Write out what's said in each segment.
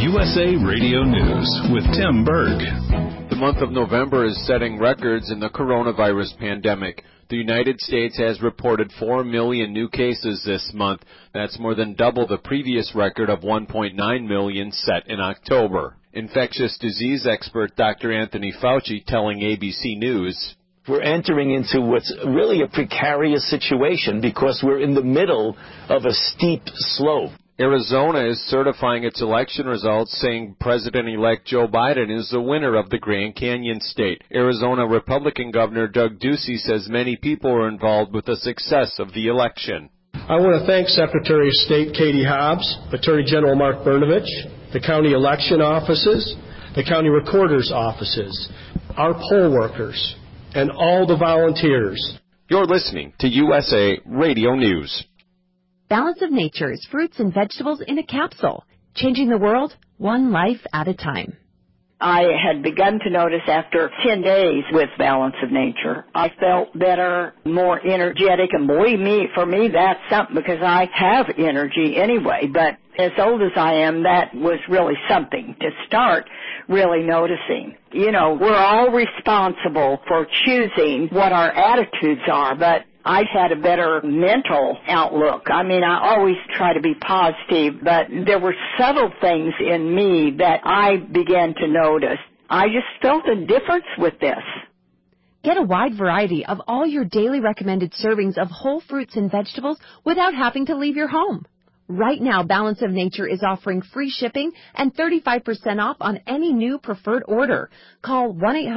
USA Radio News with Tim Berg. The month of November is setting records in the coronavirus pandemic. The United States has reported 4 million new cases this month. That's more than double the previous record of 1.9 million set in October. Infectious disease expert Dr. Anthony Fauci telling ABC News, we're entering into what's really a precarious situation because we're in the middle of a steep slope. Arizona is certifying its election results, saying President-elect Joe Biden is the winner of the Grand Canyon state. Arizona Republican Governor Doug Ducey says many people are involved with the success of the election. I want to thank Secretary of State Katie Hobbs, Attorney General Mark Brnovich, the county election offices, the county recorder's offices, our poll workers, and all the volunteers. You're listening to USA Radio News. Balance of Nature's fruits and vegetables in a capsule, changing the world one life at a time. I had begun to notice after 10 days with Balance of Nature, I felt better, more energetic, and believe me, for me, that's something because I have energy anyway, but as old as I am, that was really something to start really noticing. You know, we're all responsible for choosing what our attitudes are, but I had a better mental outlook. I mean, I always try to be positive, but there were subtle things in me that I began to notice. I just felt a difference with this. Get a wide variety of all your daily recommended servings of whole fruits and vegetables without having to leave your home. Right now, Balance of Nature is offering free shipping and 35% off on any new preferred order. Call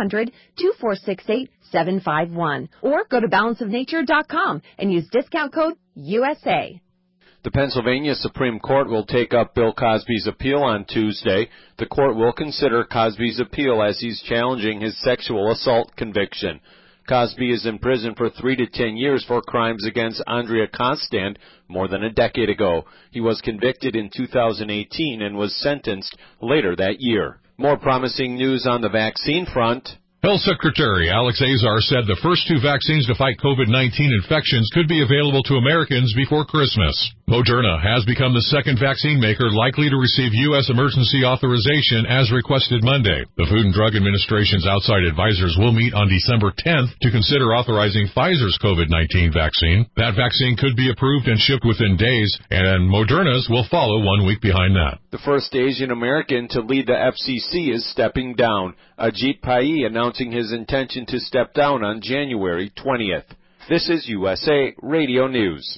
1-800-2468-751 or go to balanceofnature.com and use discount code USA. The Pennsylvania Supreme Court will take up Bill Cosby's appeal on Tuesday. The court will consider Cosby's appeal as he's challenging his sexual assault conviction. Cosby is in prison for 3 to 10 years for crimes against Andrea Constand more than a decade ago. He was convicted in 2018 and was sentenced later that year. More promising news on the vaccine front. Health Secretary Alex Azar said the first 2 vaccines to fight COVID-19 infections could be available to Americans before Christmas. Moderna has become the second vaccine maker likely to receive U.S. emergency authorization as requested Monday. The Food and Drug Administration's outside advisors will meet on December 10th to consider authorizing Pfizer's COVID-19 vaccine. That vaccine could be approved and shipped within days, and Moderna's will follow 1 week behind that. The first Asian American to lead the FCC is stepping down. Ajit Pai announcing his intention to step down on January 20th. This is USA Radio News.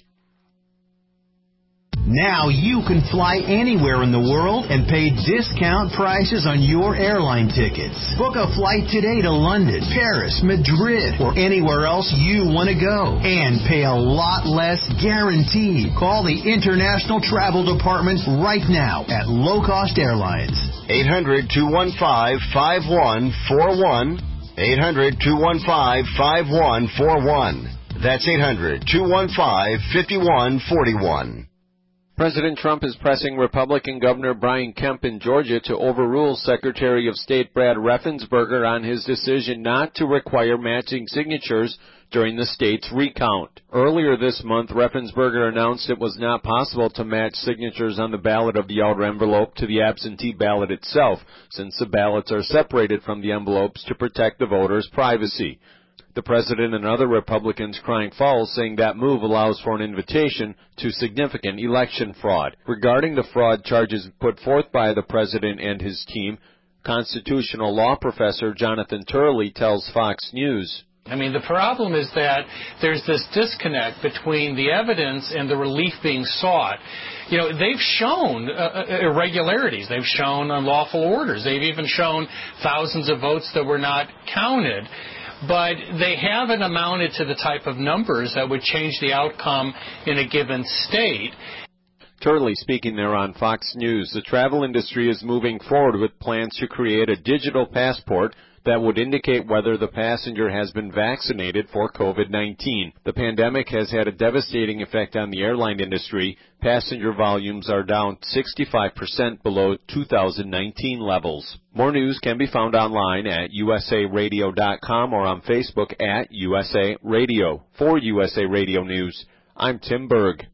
Now you can fly anywhere in the world and pay discount prices on your airline tickets. Book a flight today to London, Paris, Madrid, or anywhere else you want to go. And pay a lot less guaranteed. Call the International Travel Department right now at Low Cost Airlines. 800-215-5141. 800-215-5141. That's 800-215-5141. President Trump is pressing Republican Governor Brian Kemp in Georgia to overrule Secretary of State Brad Raffensperger on his decision not to require matching signatures during the state's recount. Earlier this month, Raffensperger announced it was not possible to match signatures on the ballot of the outer envelope to the absentee ballot itself, since the ballots are separated from the envelopes to protect the voter's privacy. The president and other Republicans crying foul, saying that move allows for an invitation to significant election fraud. Regarding the fraud charges put forth by the president and his team, constitutional law professor Jonathan Turley tells Fox News. I mean, the problem is that there's this disconnect between the evidence and the relief being sought. You know, they've shown irregularities. They've shown unlawful orders. They've even shown thousands of votes that were not counted. But they haven't amounted to the type of numbers that would change the outcome in a given state. Turley speaking there on Fox News. The travel industry is moving forward with plans to create a digital passport that would indicate whether the passenger has been vaccinated for COVID-19. The pandemic has had a devastating effect on the airline industry. Passenger volumes are down 65% below 2019 levels. More news can be found online at usaradio.com or on Facebook at USA Radio. For USA Radio News, I'm Tim Berg.